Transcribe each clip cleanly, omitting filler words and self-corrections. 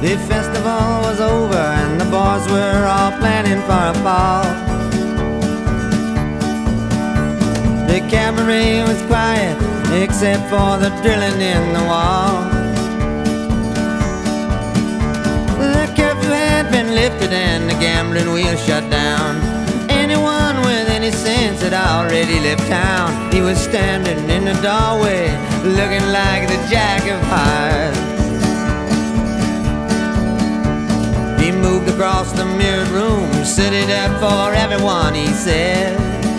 The festival was over and the boys were all planning for a ball. The cabaret was quiet except for the drilling in the wall. The curfew had been lifted and the gambling wheel shut down. Anyone with any sense had already left town. He was standing in the doorway looking like the Jack of Hearts. He moved across the mirrored room, set it up for everyone, he said.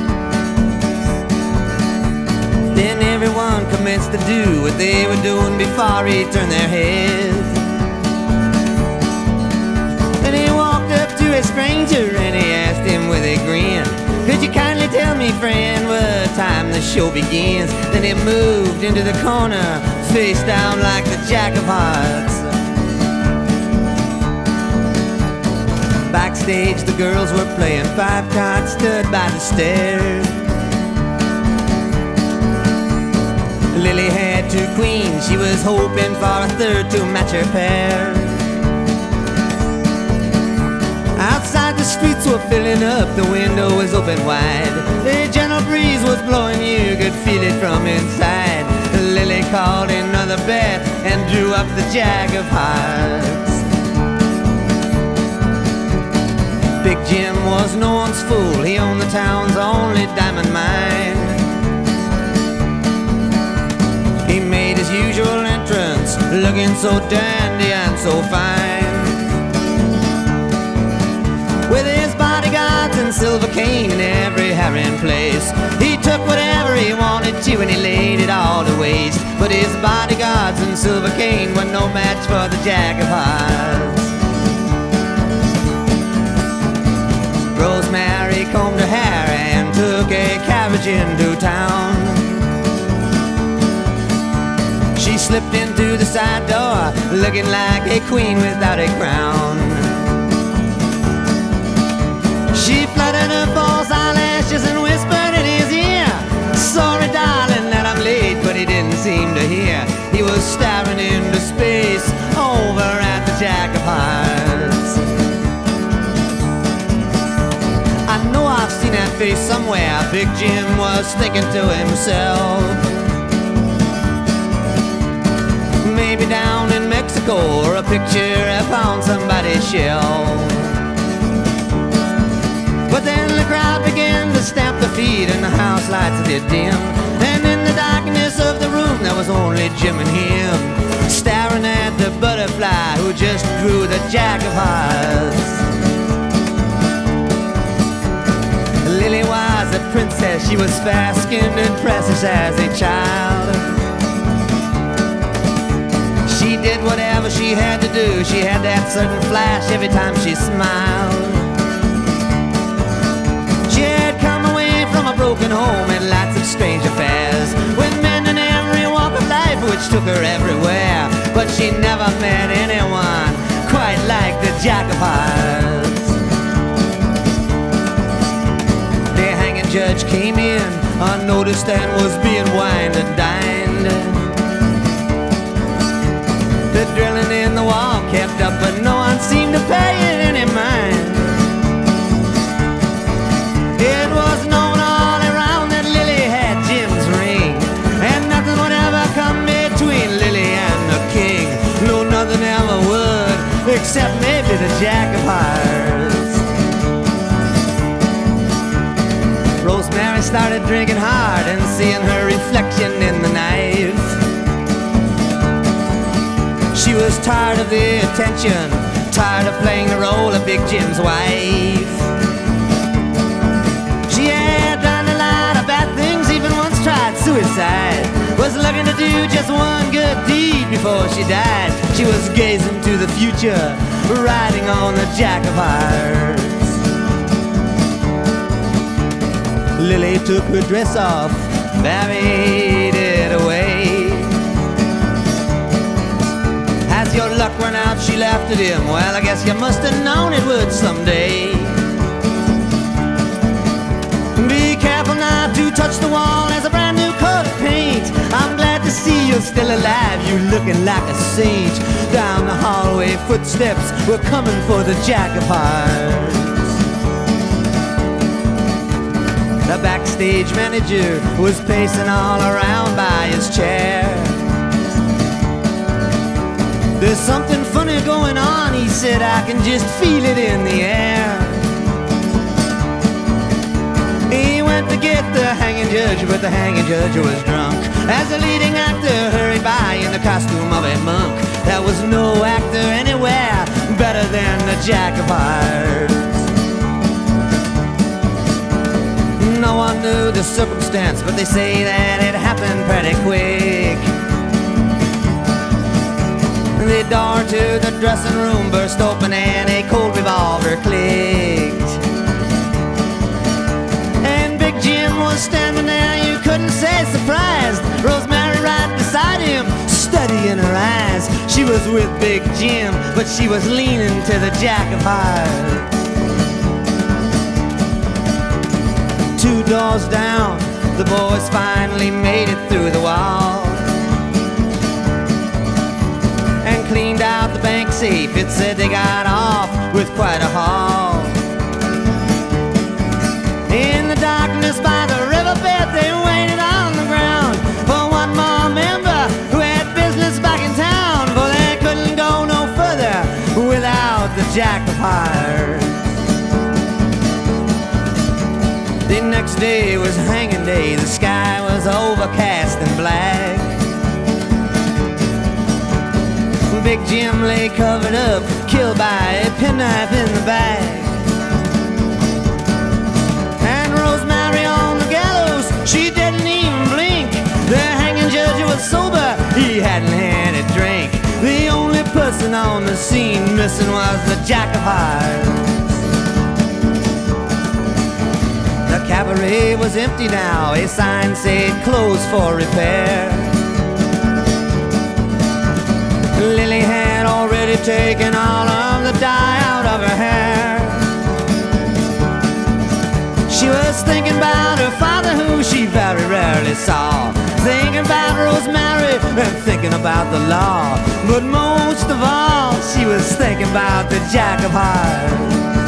Then everyone commenced to do what they were doing before he turned their heads. And he walked up to a stranger and he asked him with a grin, "Could you kindly tell me, friend, what time the show begins?" Then he moved into the corner, face down like the Jack of Hearts. Backstage the girls were playing five cards, stood by the stairs. Lily had two queens, she was hoping for a third to match her pair. Outside the streets were filling up, the window was open wide. A gentle breeze was blowing, you could feel it from inside. Lily called another bet and drew up the Jack of Hearts. Big Jim was no one's fool, he owned the town's only diamond mine. He made his usual entrance, looking so dandy and so fine. With his bodyguards and silver cane in every herring place, he took whatever he wanted to and he laid it all to waste. But his bodyguards and silver cane were no match for the Jack of Hearts. Rosemary combed her hair and took a carriage into town. She slipped into the side door, looking like a queen without a crown. She fluttered her false eyelashes and whispered in his ear, "Sorry, darling, that I'm late," but he didn't seem to hear. He was staring into space over at the Jack of Hearts. I know I've seen that face somewhere, Big Jim was thinking to himself. Maybe down in Mexico, or a picture upon somebody's shelf. But then the crowd began to stamp their feet and the house lights did dim. And in the darkness of the room there was only Jim and him, staring at the butterfly who just drew the Jack of Hearts. Lily was a princess, she was fair-skinned and precious as a child. She did whatever she had to do, she had that certain flash every time she smiled. She had come away from a broken home and lots of strange affairs, with men in every walk of life which took her everywhere. But she never met anyone quite like the Jack of Hearts. The hanging judge came in unnoticed and was being wined and dined. The drilling in the wall kept up, but no one seemed to pay it any mind. It was known all around that Lily had Jim's ring, and nothing would ever come between Lily and the king. No, nothing ever would, except maybe the Jack of Hearts. Rosemary started drinking hard and seeing her reflection in the night. She was tired of the attention, tired of playing the role of Big Jim's wife. She had done a lot of bad things, even once tried suicide. Was looking to do just one good deed before she died. She was gazing to the future, riding on the Jack of Hearts. Lily took her dress off, buried it away. As your luck ran out, she laughed at him. Well, I guess you must have known it would someday. Be careful not to touch the wall as a brand new coat of paint. I'm glad to see you're still alive. You look looking like a sage. Down the hallway, footsteps were coming for the Jack of Hearts. The backstage manager was pacing all around by his chair. There's something funny going on, he said, I can just feel it in the air. He went to get the hanging judge, but the hanging judge was drunk. As the leading actor hurried by in the costume of a monk, there was no actor anywhere better than the Jack of Hearts. No one knew the circumstance, but they say that it happened pretty quick. The door to the dressing room burst open and a cold revolver clicked. And Big Jim was standing there, you couldn't say surprised. Rosemary right beside him, steady in her eyes. She was with Big Jim, but she was leaning to the Jack of Hearts. 2 doors down, the boys finally made it through the wall and cleaned out the bank safe. It said they got off with quite a haul. In the darkness by the riverbed, they waited on the ground for one more member who had business back in town, for they couldn't go no further without the Jack of Hearts. The next day was hanging day, the sky was overcast and black. Big Jim lay covered up, killed by a penknife in the back. And Rosemary on the gallows, she didn't even blink. The hanging judge was sober, he hadn't had a drink. The only person on the scene missing was the Jack of Hearts. The cabaret was empty now, a sign said closed for repair. Lily had already taken all of the dye out of her hair. She was thinking about her father, who she very rarely saw, thinking about Rosemary and thinking about the law. But most of all, she was thinking about the Jack of Hearts.